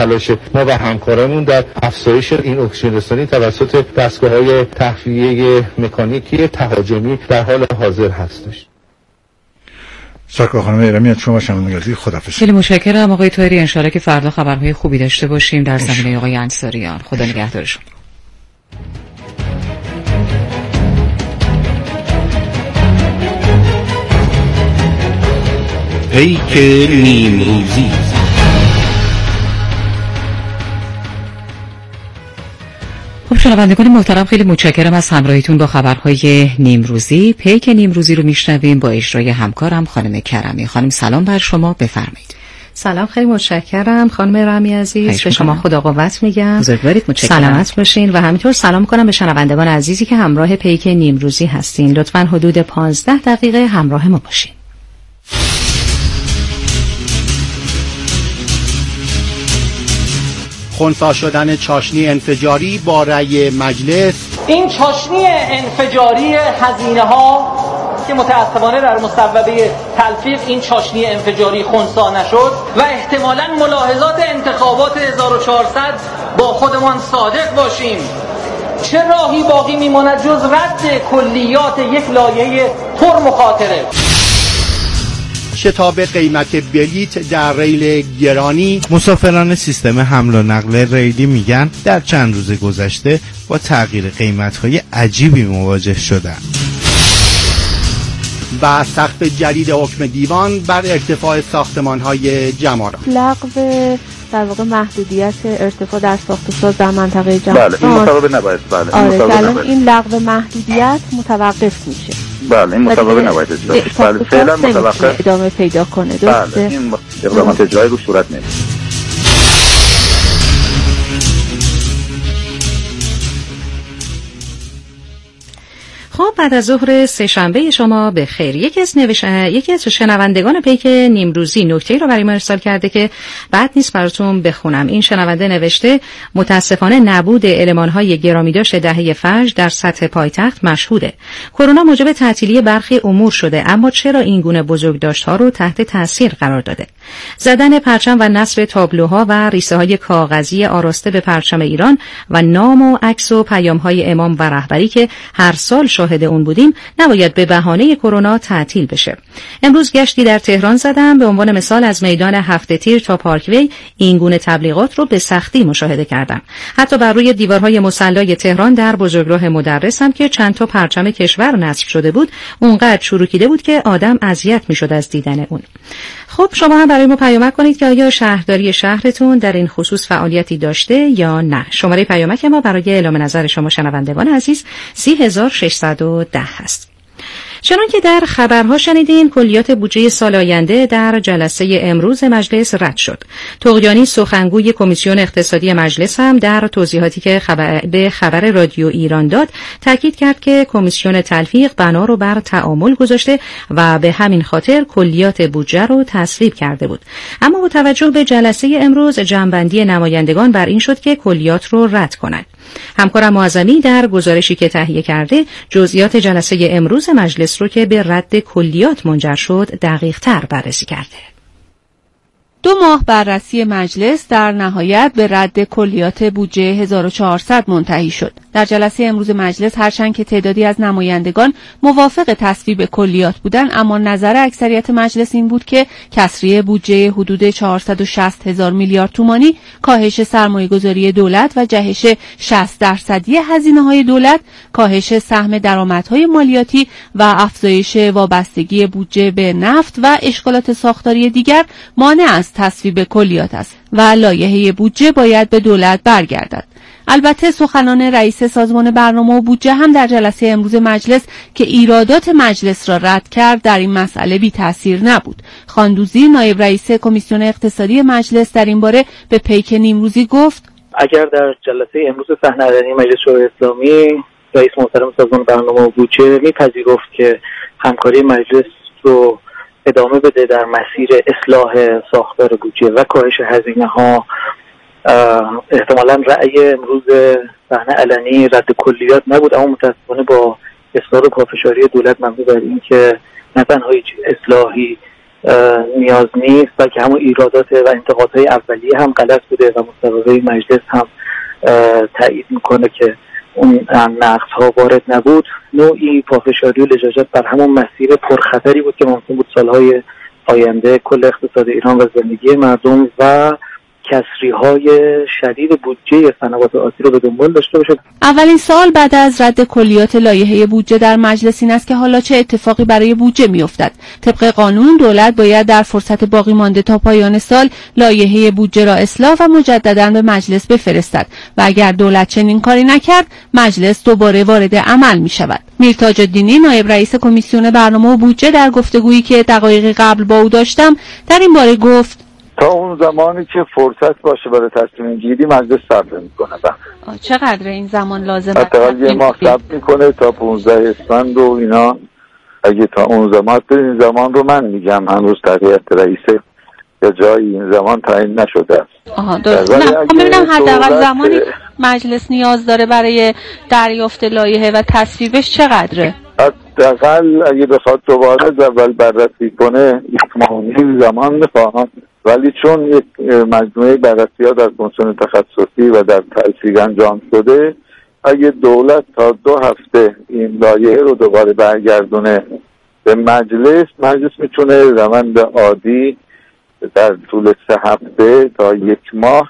تلاش ما و همکارانمون در افزایش این اکسیژن رسانی توسط دستگاه‌های تخلیه مکانیکی تهاجمی در حال حاضر هستش. سرکار خانم ایرانی از شما شنوندگان خداحافظ. خیلی متشکرم آقای طاهری، ان شاءالله که فردا خبرهای خوبی داشته باشیم در زمینه آقای انصاریان. خدا نگهدار شما. پیک نیمروزی. خب شنوندگان محترم، خیلی متشکرم از همراهیتون با خبرهای نیمروزی. پیک نیمروزی رو میشنویم با اجرای همکارم خانم کرمی. خانم سلام بر شما، بفرمایید. سلام، خیلی متشکرم خانم رمی عزیز، به شما خدا قوت میگم. بزرگوارید، متشکرم. سلامت باشین و همینطور سلام کنم به شنوندگان عزیزی که همراه پیک نیمروزی هستین. لطفاً حدود 15 دقیقه همراه ما باشین. خنثی شدن چاشنی انفجاری با رأی مجلس. این چاشنی انفجاری هزینه‌ها که متأسفانه در مصوبه تلفیق این چاشنی انفجاری خنثی نشد و احتمالاً ملاحظات انتخابات 1400 با خودمان صادق باشیم، چه راهی باقی میماند جز رد کلیات یک لایحه پر مخاطره؟ شتاب قیمت بلیت در ریل گرانی. مسافران سیستم حمل و نقل ریلی میگن در چند روز گذشته با تغییر قیمت‌های عجیبی مواجه شدن. و سقف جدید حکم دیوان بر ارتفاع ساختمان‌های جمارات. لغو در واقع محدودیت ارتفاع در ساخت و ساز در منطقه جمارات. بله، این مصوبه نباید. بله، آره، الان این لغو محدودیت متوقف میشه. بله، این مصوبه نباید اجرا بشه. بله، فعلا متوقف ادامه پیدا کنه. بله، این اقدامات اجرایی رو صورت نمیگیره. خب بعد از ظهر سه‌شنبه شما به خیر. یکی از شنوندگان پیک نیمروزی نکته‌ای رو برای ما ارسال کرده که بعد نیست براتون بخونم. این شنونده نوشته متاسفانه نبود المان‌های گرامیداشت دهه فجر در سطح پایتخت مشهوده. کرونا موجب تعطیلی برخی امور شده، اما چرا این گونه بزرگداشت‌ها رو تحت تاثیر قرار داده؟ زدن پرچم و نصب تابلوها و ریسه‌های کاغذی آراسته به پرچم ایران و نام و عکس و پیام‌های امام و رهبری که هر سال شاهد اون بودیم نباید به بهانه کرونا تعطیل بشه. امروز گشتی در تهران زدم، به عنوان مثال از میدان هفت تیر تا پارکوی این گونه تبلیغات رو به سختی مشاهده کردم. حتی بر روی دیوارهای مصلی تهران در بزرگراه مدرس هم که چند تا پرچم کشور نصب شده بود، اونقدر چروکیده بود که آدم اذیت میشد از دیدن اون. خب شما هم برای ما پیامک کنید که آیا شهرداری شهرتون در این خصوص فعالیتی داشته یا نه. شماره پیامک ما برای اعلام نظر شما شنوندگان عزیز 30610 هست. چنان که در خبرها شنیدین، کلیات بودجه سال آینده در جلسه امروز مجلس رد شد. طغیانی سخنگوی کمیسیون اقتصادی مجلس هم در توضیحاتی که به خبر رادیو ایران داد تاکید کرد که کمیسیون تلفیق بنا رو بر تعامل گذاشته و به همین خاطر کلیات بودجه رو تصویب کرده بود. اما با توجه به جلسه امروز جمع‌بندی نمایندگان بر این شد که کلیات رو رد کنند. همکارم معظمی در گزارشی که تهیه کرده جزئیات جلسه امروز مجلس رو که به رد کلیات منجر شد دقیق‌تر بررسی کرده. 2 ماه بررسی مجلس در نهایت به رد کلیات بودجه 1400 منتهی شد. در جلسه امروز مجلس هرچند که تعدادی از نمایندگان موافق تصویب کلیات بودند، اما نظر اکثریت مجلس این بود که کسری بودجه حدود 460,000 میلیارد تومانی، کاهش سرمایه‌گذاری دولت و جهش 60% هزینه‌های دولت، کاهش سهم درآمدهای مالیاتی و افزایش وابستگی بودجه به نفت و اشکالات ساختاری دیگر مانع از تصویب کلیات است و لایحه بودجه باید به دولت برگردد. البته سخنان رئیس سازمان برنامه و بودجه هم در جلسه امروز مجلس که ایرادات مجلس را رد کرد در این مسئله بی تأثیر نبود. خاندوزی نایب رئیس کمیسیون اقتصادی مجلس در این باره به پیک نیمروزی گفت: اگر در جلسه امروز صحنه علنی مجلس شورای اسلامی رئیس محترم سازمان برنامه و بودجه میپذیرفت که همکاری مجلس رو ادامه بده در مسیر اصلاح ساختار بودجه و کاهش هزینه‌ها، احتمالاً رأی امروز صحنه علنی رد کلیات نبود، اما متأسفانه با اصرار و پافشاری دولت مبنی بر این که نه تنها هیچ اصلاحی نیاز نیست و که همون ایرادات و انتقادهای اولیه هم غلط بوده و مصوبه مجلس هم تایید میکنه که اون نقص‌ها وارد نبود، نوعی پافشاری و لجاجت بر همون مسیر پرخطری بود که ممکن بود سالهای آینده کل اقتصاد ایران و زندگی مردم و کسری‌های شدید بودجه صنوات آتی رو به دنبال داشته باشه. اولین سوال بعد از رد کلیات لایحه بودجه در مجلس این است که حالا چه اتفاقی برای بودجه میافتد؟ طبق قانون دولت باید در فرصت باقی مانده تا پایان سال لایحه بودجه را اصلاح و مجددا به مجلس بفرستد و اگر دولت چنین کاری نکرد مجلس دوباره وارد عمل می شود. میرتاج الدینی نایب رئیس کمیسیون برنامه و بودجه در گفتگویی که دقایق قبل با او داشتم در این باره گفت تا اون زمانی که فرصت باشه برای تصمیم گیری مجلس صبر میکنه. چقدر این زمان لازمه؟ حتی یه ماه صبر میکنه تا 15 اسفند و اینا. اگه تا اون زمان رو من میگم، هنوز تغییرات رئیسه یا جایی این زمان تعیین نشده است. درست. نه ببینم حداقل زمانی مجلس نیاز داره برای دریافت لایحه و تصویبش چقدره؟ حداقل اگه بخواد دوباره از اول بررسی کنه 1 ماه و نیم زمان میخواد، ولی چون یک مجموعه بررسی‌ها در کمیسیون تخصصی و در تلفیق انجام شده، اگه دولت تا 2 هفته این لایحه رو دوباره برگردونه به مجلس میتونه روند عادی در طول 3 هفته تا 1 ماه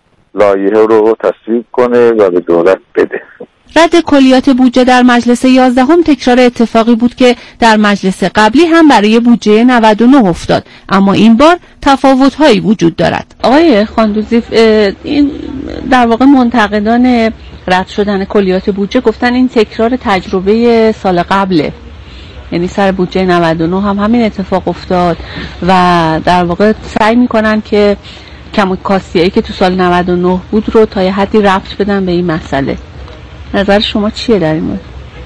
لایحه رو تصویب کنه و به دولت بده. رد کلیات بودجه در مجلس 11 تکرار اتفاقی بود که در مجلس قبلی هم برای بودجه 99 افتاد، اما این بار تفاوت‌هایی وجود دارد. آقای خاندوزی، این در واقع منتقدان رد شدن کلیات بودجه گفتن این تکرار تجربه سال قبله، یعنی سر بودجه 99 هم همین اتفاق افتاد و در واقع سعی می‌کنن که کم و کاستیایی که تو سال 99 بود رو تا یه حدی ربط بدن به این مسئله. نظر شما چیه در این مورد؟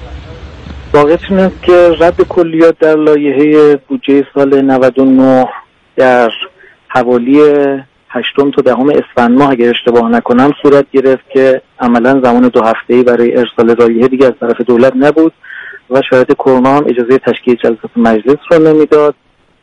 واقعیت این است که رد کلیات در لایحه بودجه سال 99 در حوالی 8 تا 10 اسفند ماه اگر اشتباه نکنم صورت گرفت که عملا زمان 2 هفته‌ای برای ارسال لایحه دیگه از طرف دولت نبود و شرایط کرونا هم اجازه تشکیل جلسات مجلس رو نمیداد.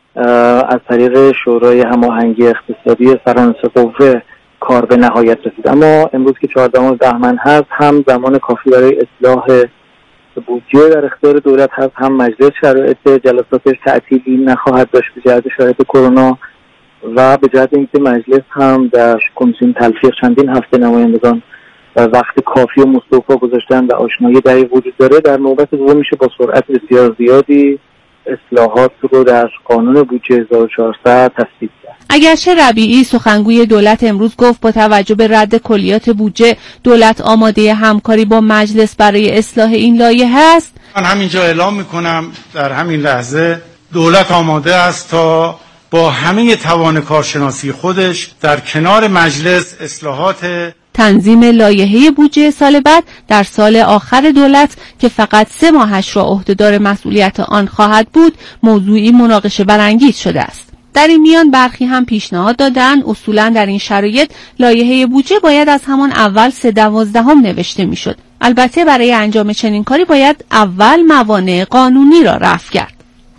از طریق شورای هماهنگی اقتصادی سرانسه قوه کار به نهایت رسید، اما امروز که 14 بهمن هست هم زمان کافی برای اصلاح بودجه در اختیار دولت هست، هم مجلس شرایط جلساتش تعطیلی نخواهد داشت به جهت شرایط کرونا و به جهت اینکه مجلس هم در کمیسیون تلفیق چندین هفته نمایندگان وقت کافی و مستوفا گذاشتن و آشنایی دقیق وجود داره، در نوبت دوم میشه با سرعت بسیار زیادی اصلاحات رو در قانون بودجه 1400 تصویب کرد. اگرچه ربیعی سخنگوی دولت امروز گفت با توجه به رد کلیات بودجه دولت آماده همکاری با مجلس برای اصلاح این لایحه است، من همینجا اعلام میکنم در همین لحظه دولت آماده است تا با همه توان کارشناسی خودش در کنار مجلس اصلاحات تنظیم لایحه بودجه سال بعد در سال آخر دولت که فقط 3 ماهش را عهدهدار مسئولیت آن خواهد بود موضوعی مناقشه برانگیز شده است. در این میان برخی هم پیشنهاد دادند اصولا در این شرایط لایحه بودجه باید از همان اول 3/12 نوشته میشد. البته برای انجام چنین کاری باید اول موانع قانونی را رفع کرد.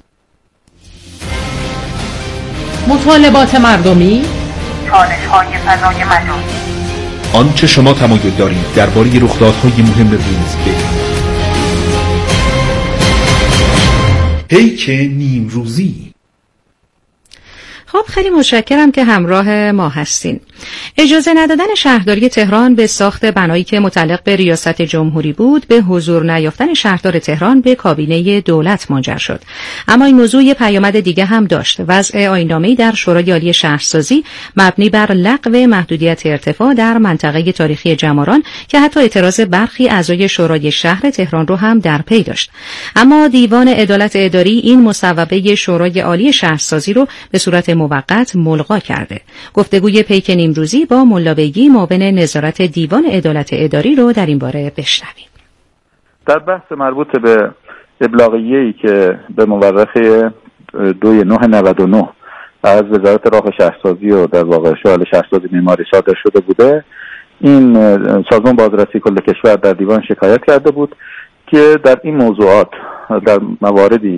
مطالبات مردمی، چالش‌های فضای مجازی، آنچه شما تمایل دارید درباره رخدادهای مهم روز بدانید. پیک نیمروزی. خب خیلی متشکرم که همراه ما هستین. اجازه ندادن شهرداری تهران به ساخت بنایی که متعلق به ریاست جمهوری بود به حضور نیافتن شهردار تهران به کابینه دولت منجر شد. اما این موضوع یه پیامد دیگه هم داشت. وضع آیین‌نامه‌ای در شورای عالی شهرسازی مبنی بر لغو محدودیت ارتفاع در منطقه تاریخی جماران که حتی اعتراض برخی اعضای شورای شهر تهران رو هم در پی داشت. اما دیوان عدالت اداری این مصوبه شورای عالی شهرسازی رو به صورت موقت ملغا کرده. گفتگوی پیک نیمروزی با ملابیگی معاون نظارت دیوان عدالت اداری رو در این باره بشنویم. در بحث مربوط به ابلاغیه‌ای که به مورخ 2/9/99 از وزارت راه و شهرسازی و در واقع شورای شهرسازی معماری صادر شده بوده، این سازمان بازرسی کل کشور در دیوان شکایت کرده بود که در این موضوعات در مواردی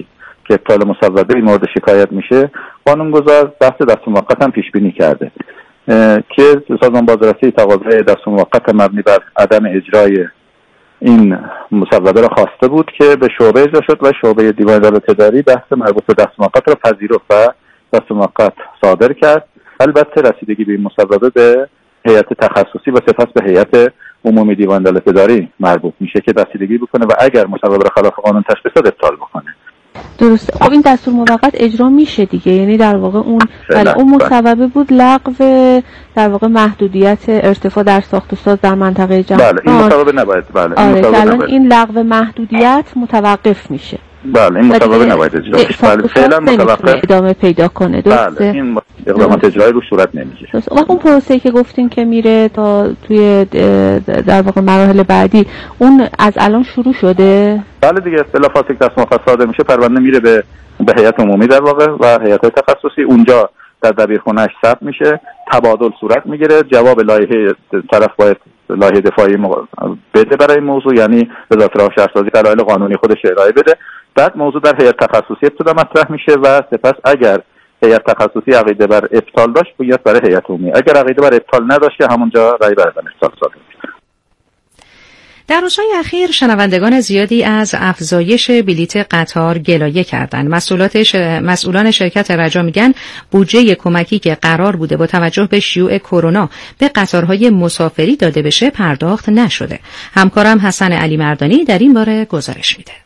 که ابطال مصوبه مورد شکایت میشه، قانونگذار بحث دست موقت هم پیش بینی کرده که سازمان بازرسی تقاضای دست موقت مبنی بر عدم اجرای این مصوبه را خواسته بود که به شعبه اجرا شد و شعبه دیوان عدالت اداری بحث مربوط به دست موقت را پذیرفت و دست موقت صادر کرد. البته رسیدگی به این مصوبه به هیئت تخصصی و سپس به هیئت عمومی دیوان عدالت اداری مربوط میشه که رسیدگی بکنه و اگر مصوبه را خلاف قانون تشخیص داد ابطال بکنه. درسته. خب این دستور موقت اجرا میشه دیگه، یعنی در واقع اون اون مصوبه بود لغو در واقع محدودیت ارتفاع در ساخت و ساز در منطقه جمع. بله این مصوبه نباید. بله این مصوبه الان این لغو محدودیت متوقف میشه. بله این مصوبه نباید اجرا بشه. بله فعلا متوقف ادامه پیدا کنه. درسته. بله این اقدامات اجرایی رو صورت نمیگیره. اون پروسه‌ای که گفتین که میره تا توی در واقع مراحل بعدی، اون از الان شروع شده؟ بله دیگه بلافاصله دست موقت صادر میشه، پرونده میره به هیئت عمومی در واقع و هیئت تخصصی، اونجا در دبیرخونه‌اش ثبت میشه، تبادل صورت میگیره، جواب لایحه طرف باید لایحه دفاعی بده برای این موضوع، یعنی وزارت راه شهرسازی دلایل قانونی خودش ارائه بده. بعد موضوع در هیئت تخصصی ابتدا مطرح میشه و سپس اگر هیئت تخصصی عقیده بر ابطال داشت بیاد برای هیئت عمومی، اگر عقیده بر ابطال نداشت که همونجا رأی بر ابطال صادر میشه. در روزهای اخیر شنوندگان زیادی از افزایش بلیت قطار گلایه کردند. مسئولان شرکت رجا میگن بودجه کمکی که قرار بوده با توجه به شیوع کرونا به قطارهای مسافری داده بشه پرداخت نشده. همکارم حسن علی مردانی در این باره گزارش میده.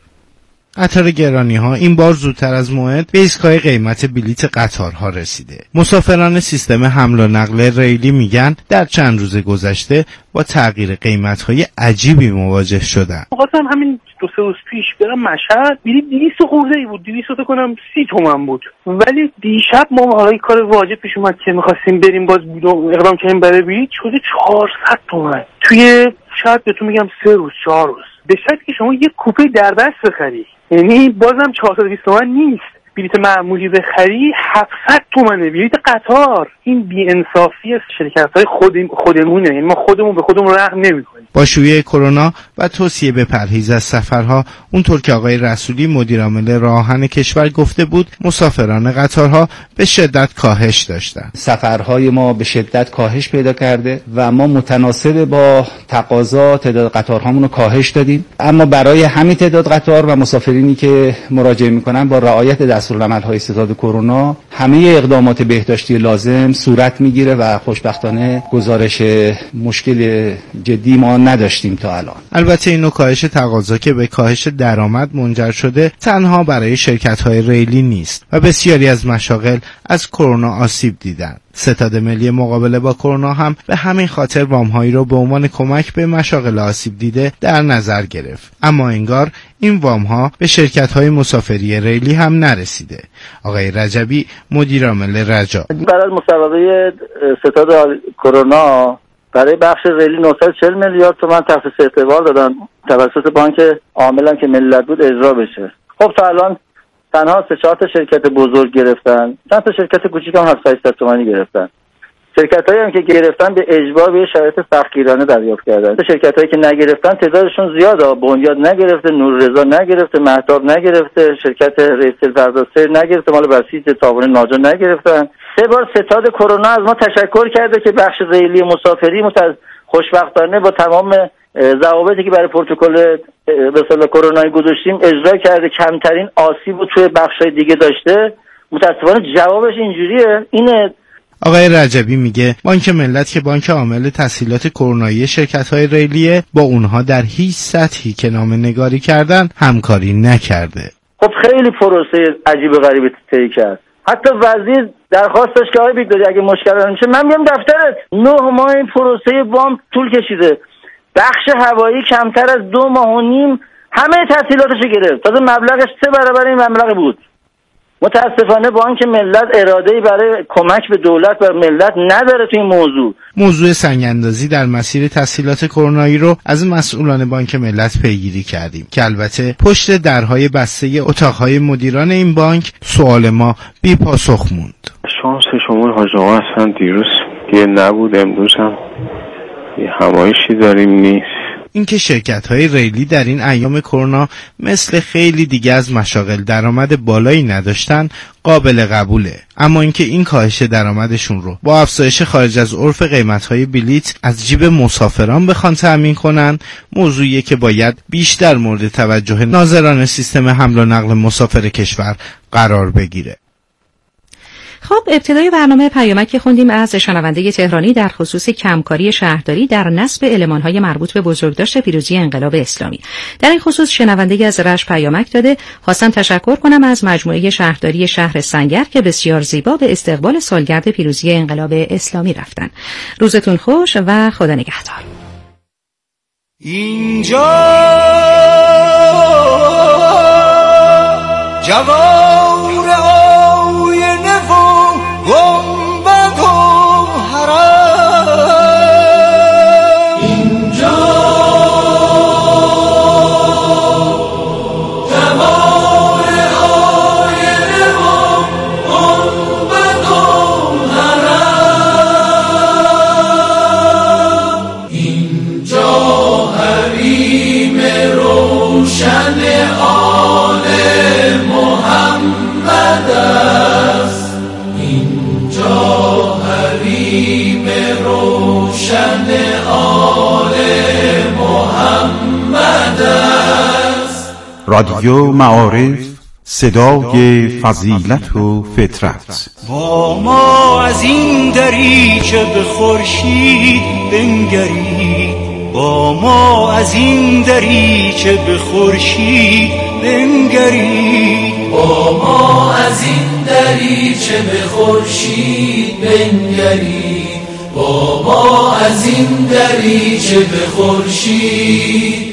قطار گرانی‌ها این بار زودتر از موعد به ایستگاه قیمت بلیت قطارها رسیده. مسافران سیستم حمل و نقل ریلی میگن در چند روز گذشته با تغییر قیمت‌های عجیبی مواجه شدن. خواستم همین 2-3 روز پیش برم مشهد، بلیط 200 خورده ای بود، 200 تا کنم 30 تومن بود. ولی دیشب ما حالا کار واجب پیش اومد که می‌خواستیم بریم باز اقدام کردیم برای بلیط، شده 400 تومن. توی شاید بهتون میگم 3 روز 4 روز. به شرطی که شما یک کوپه در دست بخری. یعنی بازم 420 تومن نیست. بلیط معمولی بخری 700 تومنه بلیط قطار. این بی‌انصافی از شرکت‌های خودمونه. یعنی ما خودمون به خودمون رحم نمی‌کنیم. با شیوع کرونا و توصیه به پرهیز از سفرها، اونطور که آقای رسولی مدیر عامل راه آهن کشور گفته بود، مسافران قطارها به شدت کاهش داشتند. سفرهای ما به شدت کاهش پیدا کرده و ما متناسب با تقاضا تعداد قطارهامون رو کاهش دادیم، اما برای همین تعداد قطار و مسافرینی که مراجعه میکنن با رعایت دستورالعمل‌های ستاد کرونا همه اقدامات بهداشتی لازم صورت میگیره و خوشبختانه گزارش مشکل جدی ما نداشتیم تا الان. البته این نوع کاهش تقاضا که به کاهش درآمد منجر شده تنها برای شرکت‌های ریلی نیست و بسیاری از مشاغل از کرونا آسیب دیدند. ستاد ملی مقابله با کرونا هم به همین خاطر وام‌هایی را به عنوان کمک به مشاغل آسیب دیده در نظر گرفت. اما انگار این وام‌ها به شرکت‌های مسافری ریلی هم نرسیده. آقای رجبی مدیر عامل رجا: برای مصوبه ستاد کرونا برای بخش ریلی 940 میلیارد تومان تخصیص اعتبار دادن توسط بانک عامل که ملت بود اجرا بشه. خب تا الان تنها 3-4 تا شرکت بزرگ گرفتن، چند تا شرکت کوچیک هم 700 تومانی گرفتن. شرکتایی هم که گرفتن به اجبار به شرایط سختگیرانه دریافت کردن. شرکتایی که نگرفتن تعدادشون زیاده. بنیاد نگرفته، نوررضا نگرفته، مهتاب نگرفته، شرکت رئیس فردوسی نگرفته، مال بسیج تعاون ناجا نگرفتن. 3 بار ستاد کرونا از ما تشکر کرده که بخش ریلی مسافری خوشبختانه با تمام ضوابطی که برای پروتکل به اصطلاح کرونایی گذاشتیم اجرا کرده، کمترین آسیب رو توی بخشای دیگه داشته. متاسفانه جوابش اینجوریه. اینه. آقای رجبی میگه بانک ملت که بانک عامل تسهیلات کرونایی شرکت‌های ریلیه، با اونها در هیچ سطحی که نامه‌نگاری کردن همکاری نکرده. خب خیلی پروسه عجیب و غریبی طی کرد. حتی وزیر درخواست داشت که آقای بیگداری اگه مشکل میشه من میام دفترت. 9 ماه این پروسه وام طول کشیده. بخش هوایی کمتر از 2.5 ماه همه تسهیلاتش گرفت. تازه مبلغش 3 برابر این مبلغ بود. متاسفانه بانک ملت اراده‌ای برای کمک به دولت و ملت نداره تو این موضوع سنگ‌اندازی در مسیر تسهیلات کرونایی رو از مسئولان بانک ملت پیگیری کردیم که البته پشت درهای بسته اتاقهای مدیران این بانک سوال ما بی پاسخ موند. شانس شما حاج آقا اصلا دیروز یه نبود، امروز هم یه همایشی داریم نیست. اینکه شرکت‌های ریلی در این ایام کرونا مثل خیلی دیگه از مشاغل درآمد بالایی نداشتن قابل قبوله، اما اینکه این کاهش درآمدشون رو با افزایش خارج از عرف قیمت‌های بلیط از جیب مسافران بخوان تأمین کنن، موضوعیه که باید بیشتر مورد توجه ناظران سیستم حمل و نقل مسافر کشور قرار بگیره. خب ابتدای برنامه پیامک خوندیم از شنونده تهرانی در خصوص کمکاری شهرداری در نصب المان‌های مربوط به بزرگداشت پیروزی انقلاب اسلامی. در این خصوص شنونده از رشت پیامک داده. خواستم تشکر کنم از مجموعه شهرداری شهر سنگر که بسیار زیبا به استقبال سالگرد پیروزی انقلاب اسلامی رفتن. روزتون خوش و خدا نگهدار. اینجا جوار آینه و گنبد و حرم، اینجا جوار آینه و گنبد و حرم، اینجا حریم روشن آل محمد است، اینجا حریم روشن آل محمد است. رادیو معارف، صدای فضیلت و فطرت. با ما از این دریچه به خورشید بنگرید، با ما از این دریچه به خورشید بنگرید، با ما از این دریچه به خورشید بنگرید، با ما از این دریچه به خورشید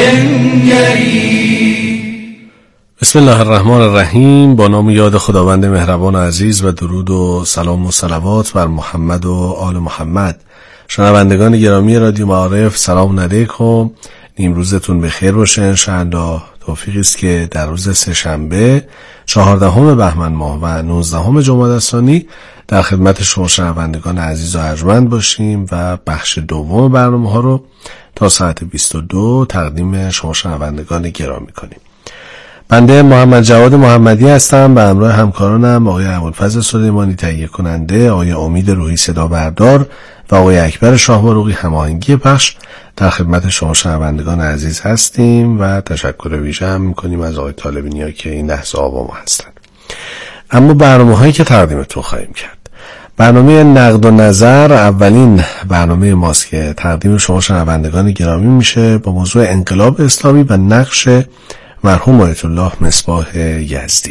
بنگرید. بسم الله الرحمن الرحیم. با نام یاد خداوند مهربان و عزیز و درود و سلام و صلوات بر محمد و آل محمد. شنوندگان گرامی رادیو معارف، سلام علیکم. نیمروزتون بخیر باشه انشاءالله. توفیقی است که در روز سه‌شنبه 14 بهمن ماه و 19 جمادی الثانی در خدمت شما شنوندگان عزیز و ارجمند باشیم و بخش دوم برنامه ها رو تا ساعت 22 تقدیم شما شنوندگان گرامی کنیم. بنده محمد جواد محمدی هستم، به همراه همکارانم آقای ابوالفضل سلیمانی تهیه کننده، آقای امید روحی صدا بردار و آقای اکبر شاهباروقی هماهنگی پخش در خدمت شما شنوندگان عزیز هستیم و تشکر ویژه هم می‌کنیم از آقای طالبینیا که این لحظه با ما هستند. اما برنامه‌هایی که تقدیمتون خواهیم کرد، برنامه نقد و نظر اولین برنامه ماست که تقدیم شما شنوندگان گرامی میشه با موضوع انقلاب اسلامی و نقش مرحوم آیت الله مصباح یزدی.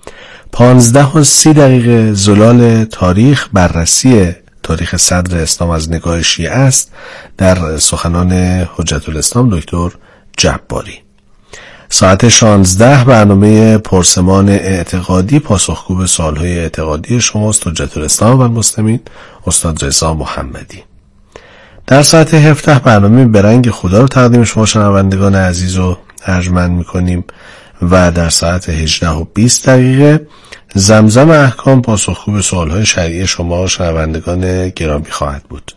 15:30 زلال تاریخ، بررسی تاریخ صدر اسلام از نگاه شیعه است در سخنان حجت الاسلام دکتر جباری. ساعت 16 برنامه پرسمان اعتقادی، پاسخگو به سوالهای اعتقادی شماست حجت الاسلام و المسلمین استاد رضا محمدی. در ساعت 17 برنامه به رنگ خدا رو تقدیم شما شنوندگان عزیز و ارجمند میکنیم و در ساعت 18:20 زمزم احکام، پاسخگو به سوالهای شرعی شما شنوندگان گرامی خواهد بود.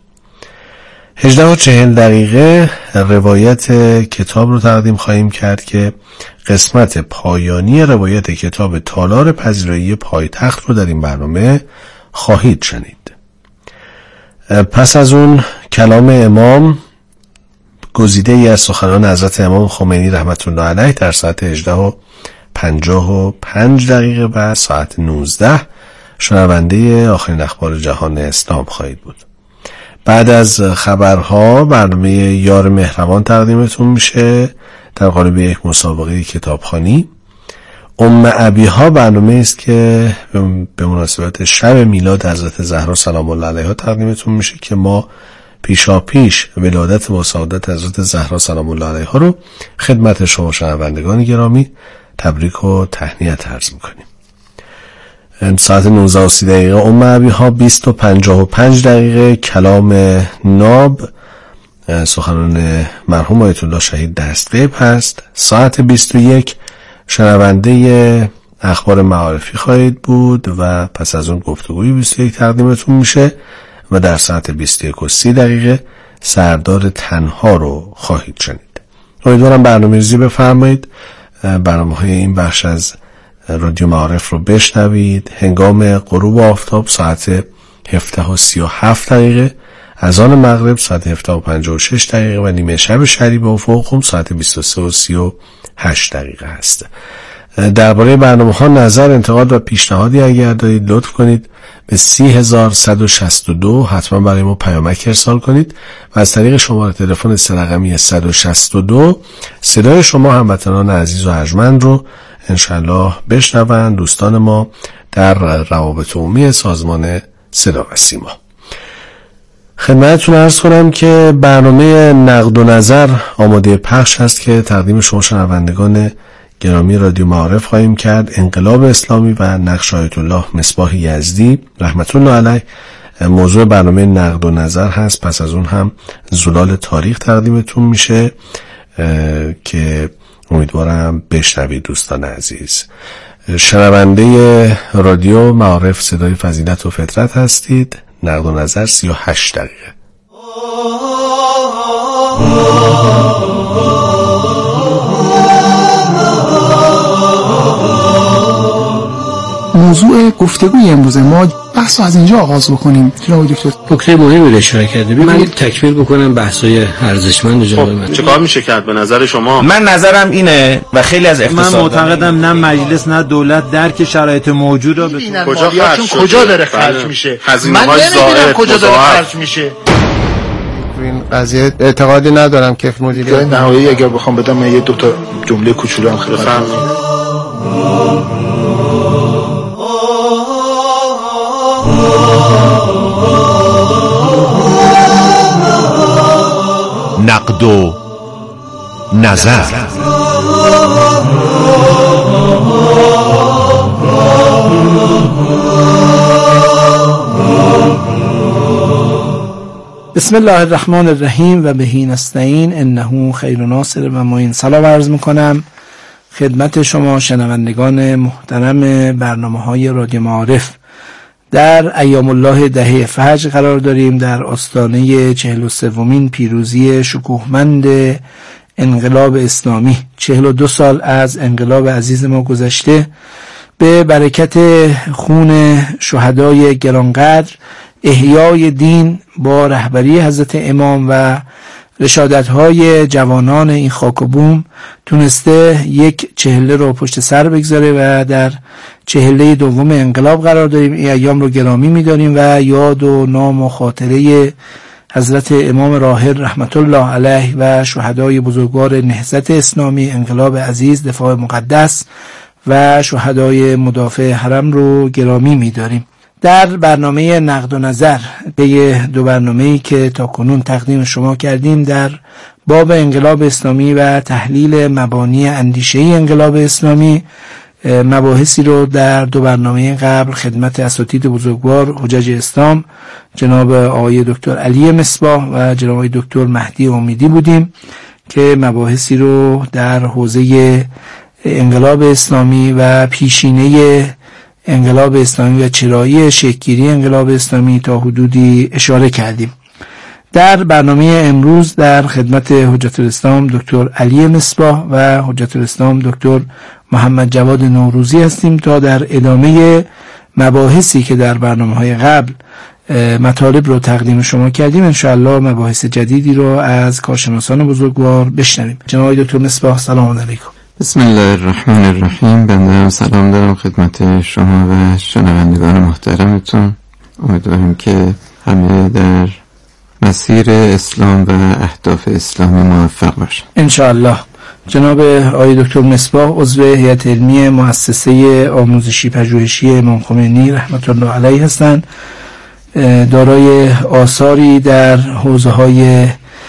18:40 روایت کتاب رو تقدیم خواهیم کرد که قسمت پایانی روایت کتاب تالار پذیرایی پایتخت رو در این برنامه خواهید شنید. پس از اون کلام امام، گزیده ای از سخنان حضرت امام خمینی رحمت الله علیه در ساعت 18:55 و ساعت 19 شنونده آخرین اخبار جهان اسلام خواهید بود. بعد از خبرها برنامه یار مهربان تقدیمتون میشه در قالب یک مسابقه کتابخوانی. ابیها برنامه است که به مناسبت شب میلاد حضرت زهرا سلام الله علیها تقدیمتون میشه که ما پیشا پیش ولادت با سعادت حضرت زهرا سلام الله علیها رو خدمت شما شنوندگان گرامی تبریک و تهنیت عرض میکنیم. ساعت 19:30 ابیها، 20:55 کلام ناب، سخنان مرحوم آیت الله شهید دستغیب هست. ساعت 21 شنونده اخبار معارفی خواهید بود و پس از اون گفتگوی 21 تقدیمتون میشه و در ساعت 21:30 سردار تنها رو خواهید شنید. امیدوارم برنامه‌ریزی بفرمایید، برنامه‌های این بخش از رادیو معارف رو بشنوید. هنگام غروب آفتاب ساعت 17:37 اذان مغرب ساعت 17:56 و نیمه شب شریف افق هم ساعت 23:38 هست. درباره برنامه‌ها نظر، انتقاد و پیشنهادی اگر دارید لطف کنید به 30162 حتما برای ما پیامک ارسال کنید و از طریق شماره تلفن 3 رقمی 162 صدای شما هموطنان عزیز و ارجمند رو انشالله بشنوند دوستان ما در روابط عمومی سازمان صدا و سیما. خدمتتون عرض کنم که برنامه نقد و نظر آماده پخش هست که تقدیم شما شنوندگان گرامی رادیو معارف خواهیم کرد. انقلاب اسلامی و نقش آیت الله مصباح یزدی رحمت الله علیه موضوع برنامه نقد و نظر هست. پس از اون هم زلال تاریخ تقدیمتون میشه که امیدوارم بشنوید دوستان عزیز. شنونده رادیو معارف صدای فضیلت و فطرت هستید. نقد و نظر 38 دقیقه. موضوع گفتگوی امروز ما بحث از اینجا آغاز بکنیم. جناب دکتر نکته مهمی رو اشاره کرده. من تکمیل بکنم بحث‌های ارزشمند جناب من. چه کار میشه کرد به نظر شما؟ من نظرم اینه و خیلی از اقتصاد من معتقدم نه مجلس نه دولت درک شرایط موجود را به کجا داره خرج میشه؟ من نمیدونم کجا داره خرج میشه. این قضیه اعتقادی ندارم که مدیریت نهایی اگر بخوام بدم من یه دو تا جمله کوچولو هم خدمتتون نقد و نظر. بسم الله الرحمن الرحیم و بهی نستعین انه خیر ناصر و معین. سلام عرض میکنم خدمت شما شنوندگان محترم برنامه‌های رادیو معارف. در ایام الله دهه فجر قرار داریم، در آستانه 43مین پیروزی شکوهمند انقلاب اسلامی. 42 سال از انقلاب عزیز ما گذشته. به برکت خون شهدای گرانقدر، احیای دین با رهبری حضرت امام و رشادت‌های جوانان این خاک و بوم تونسته یک چهله رو پشت سر بگذاره و در چهله دوم انقلاب قرار داریم. این ایام رو گرامی می‌داریم و یاد و نام و خاطره حضرت امام راحل رحمت الله علیه و شهدای بزرگوار نهضت اسلامی، انقلاب عزیز، دفاع مقدس و شهدای مدافع حرم رو گرامی می‌داریم. در برنامه نقد و نظر به دو برنامه‌ای که تا کنون تقدیم شما کردیم در باب انقلاب اسلامی و تحلیل مبانی اندیشه‌ای انقلاب اسلامی، مباحثی رو در دو برنامه قبل خدمت اساتید بزرگوار حجج اسلام جناب آقای دکتر علی مصباح و جناب آقای دکتر مهدی امیدی بودیم که مباحثی رو در حوزه انقلاب اسلامی و پیشینه انقلاب اسلامی و چرایی شکل‌گیری انقلاب اسلامی تا حدودی اشاره کردیم. در برنامه امروز در خدمت حجت الاسلام دکتر علی مصباح و حجت الاسلام دکتر محمد جواد نوروزی هستیم تا در ادامه مباحثی که در برنامه‌های قبل مطالب رو تقدیم شما کردیم انشاءالله مباحث جدیدی رو از کارشناسان بزرگوار بشنویم. جناب دکتر مصباح سلام علیکم. بسم الله الرحمن الرحیم. بنده هم سلام دارم خدمت شما و شنوندگان محترمتون. امیدوارم که همه در مسیر اسلام و اهداف اسلامی موفق باشن انشاءالله. جناب آقای دکتر مصباح عضو هیئت علمی مؤسسه آموزشی پژوهشی امام خمینی رحمت الله علیه هستند، دارای آثاری در حوزه‌های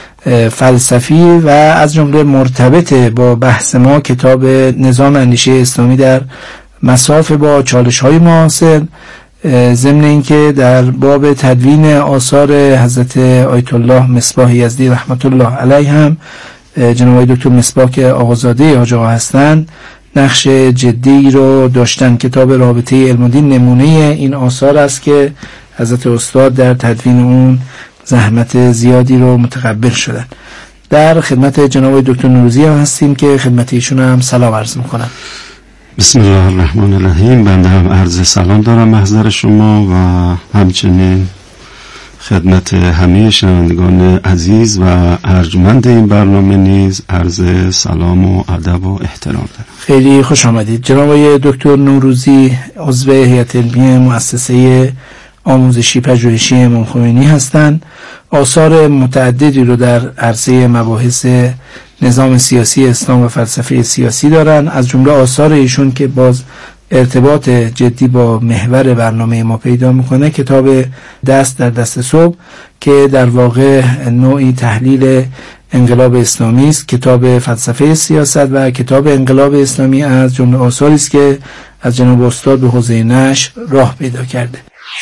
فلسفی و از جمله مرتبط با بحث ما کتاب نظام اندیشه اسلامی در مساف با چالش‌های معاصر، ضمن اینکه در باب تدوین آثار حضرت آیت الله مصباح یزدی رحمت الله علیه هم جناب دکتر مصباح که آقازاده حاج آقا هستند نقش جدی رو داشتن. کتاب رابطه علم و دین نمونه این آثار است که حضرت استاد در تدوین اون زحمت زیادی رو متقبل شدن. در خدمت جناب دکتر نوروزی هم هستیم که خدمت ایشون هم سلام عرض میکنم. بسم الله الرحمن الرحیم. بنده هم عرض سلام دارم محضر شما و همچنین خدمت همه شنوندگان عزیز و ارجمند این برنامه نیز عرض سلام و ادب و احترام دارم. خیلی خوش آمدید. جناب دکتر نوروزی عضو هیئت علمی مؤسسه آموزشی پژوهشی امام خمینی هستند. آثار متعددی رو در عرصه مباحث نظام سیاسی اسلام و فلسفه سیاسی دارن، از جمله آثار ایشون که باز ارتباط جدی با محور برنامه ما پیدا میکنه کتاب دست در دست صبح که در واقع نوعی تحلیل انقلاب اسلامی است، کتاب فلسفه سیاست و کتاب انقلاب اسلامی از جمله آثاری است که از جناب استاد به حوزه نشر راه پیدا کرده.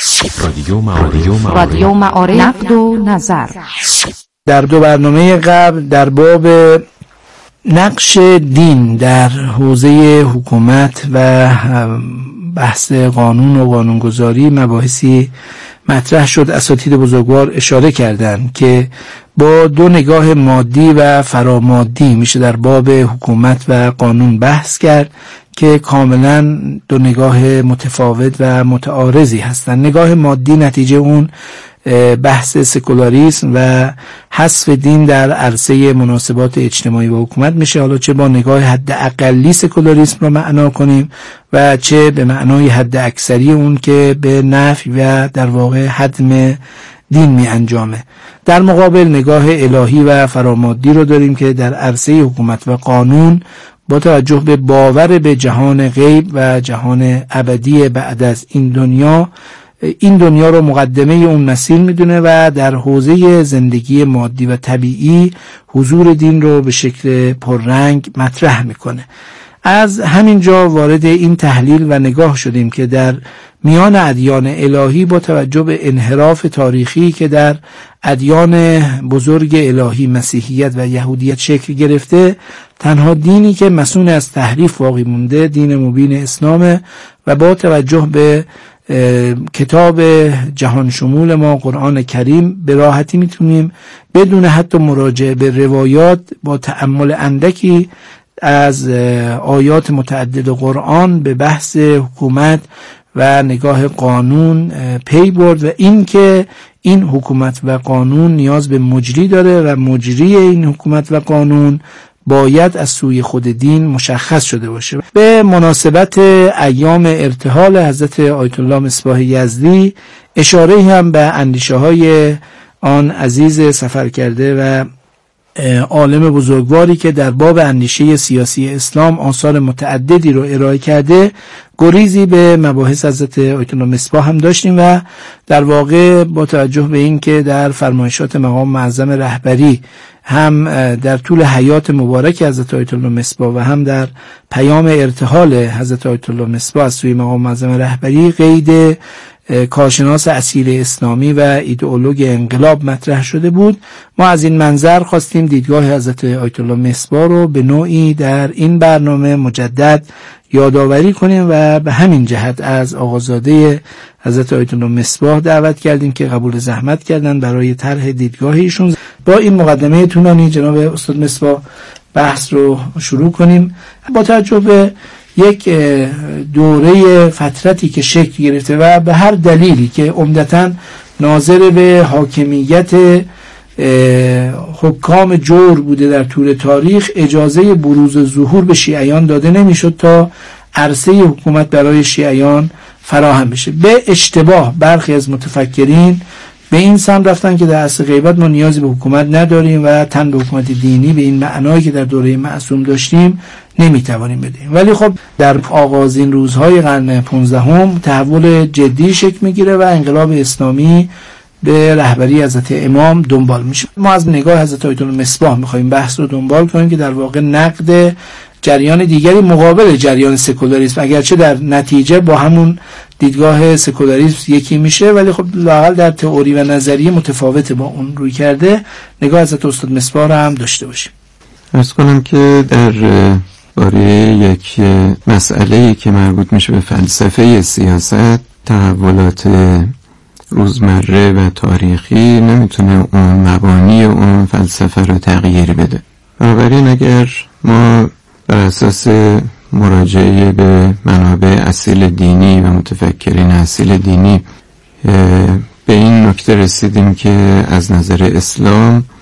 رادیو معارف نقد و نظر. در دو برنامه قبل در باب نقش دین در حوزه حکومت و بحث قانون و قانونگذاری مباحثی مطرح شد. اساتید بزرگوار اشاره کردند که با دو نگاه مادی و فرامادی میشه در باب حکومت و قانون بحث کرد که کاملا دو نگاه متفاوت و متعارضی هستند. نگاه مادی نتیجه اون بحث سکولاریسم و حذف دین در عرصه مناسبات اجتماعی و حکومت میشه، حالا چه با نگاه حد اقلی سکولاریسم رو معنا کنیم و چه به معنای حد اکثری اون که به نفی و در واقع حتم دین می انجامه. در مقابل نگاه الهی و فرامادی رو داریم که در عرصه حکومت و قانون با توجه به باور به جهان غیب و جهان ابدی بعد از این دنیا رو مقدمه اون مسیر میدونه و در حوزه زندگی مادی و طبیعی حضور دین رو به شکل پررنگ مطرح میکنه. از همینجا وارد این تحلیل و نگاه شدیم که در میان ادیان الهی با توجه به انحراف تاریخی که در ادیان بزرگ الهی مسیحیت و یهودیت شکل گرفته، تنها دینی که مسئول از تحریف باقی مونده دین مبین اسلامه و با توجه به کتاب جهان شمول ما قرآن کریم به راحتی میتونیم بدون حتی مراجعه به روایات با تأمل اندکی از آیات متعدد قرآن به بحث حکومت و نگاه قانون پی برد و این که این حکومت و قانون نیاز به مجری داره و مجری این حکومت و قانون باید از سوی خود دین مشخص شده باشه. به مناسبت ایام ارتحال حضرت آیت الله مصباح یزدی اشاره هم به اندیشه های آن عزیز سفر کرده و عالم بزرگواری که در باب اندیشه سیاسی اسلام آثار متعددی رو ارائه کرده، گریزی به مباحث حضرت آیت الله مصباح هم داشتیم و در واقع با توجه به این که در فرمایشات مقام معظم رهبری هم در طول حیات مبارک حضرت آیت الله مصباح و هم در پیام ارتحال حضرت آیت الله مصباح از سوی مقام معظم رهبری قید کارشناس اصیل اسلامی و ایدئولوژ انقلاب مطرح شده بود. ما از این منظر خواستیم دیدگاه حضرت آیت الله مصباح رو به نوعی در این برنامه مجدد یادآوری کنیم و به همین جهت از آقازاده حضرت آیت الله مصباح دعوت کردیم که قبول زحمت کردن برای طرح دیدگاه ایشون. با این مقدمه طولانی جناب استاد مصباح بحث رو شروع کنیم. با توجه به یک دوره فترتی که شکل گرفته و به هر دلیلی که عمدتاً ناظر به حاکمیت حکام جور بوده در طول تاریخ، اجازه بروز و ظهور به شیعیان داده نمیشد تا عرصه حکومت برای شیعیان فراهم بشه. به اشتباه برخی از متفکرین به این سمت رفتن که در عصر غیبت ما نیازی به حکومت نداریم و تن به حکومت دینی به این معنایی که در دوره معصوم داشتیم نمیتوانیم بدیم. ولی خب در آغازین روزهای قرن 15 تحول جدی شکل میگیره و انقلاب اسلامی به رهبری حضرت امام دنبال میشه. ما از نگاه حضرت آیت الله مصباح میخوایم بحث رو دنبال کنیم که در واقع نقد جریان دیگری مقابل جریان سکولاریسم، اگرچه در نتیجه با همون دیدگاه سکولاریسم یکی میشه ولی خب لااقل در تئوری و نظریه متفاوت با اون روی کرده، نگاه حضرت استاد مصباح رو هم داشته باشیم. عرض کنم که در باره یک مسئله‌ای که مربوط میشه به فلسفه سیاست، تحولات روزمره و تاریخی نمیتونه اون مبانی اون فلسفه رو تغییر بده. بنابراین اگر ما بر اساس مراجعه به منابع اصیل دینی و متفکرین اصیل دینی به این نکته رسیدیم که از نظر اسلام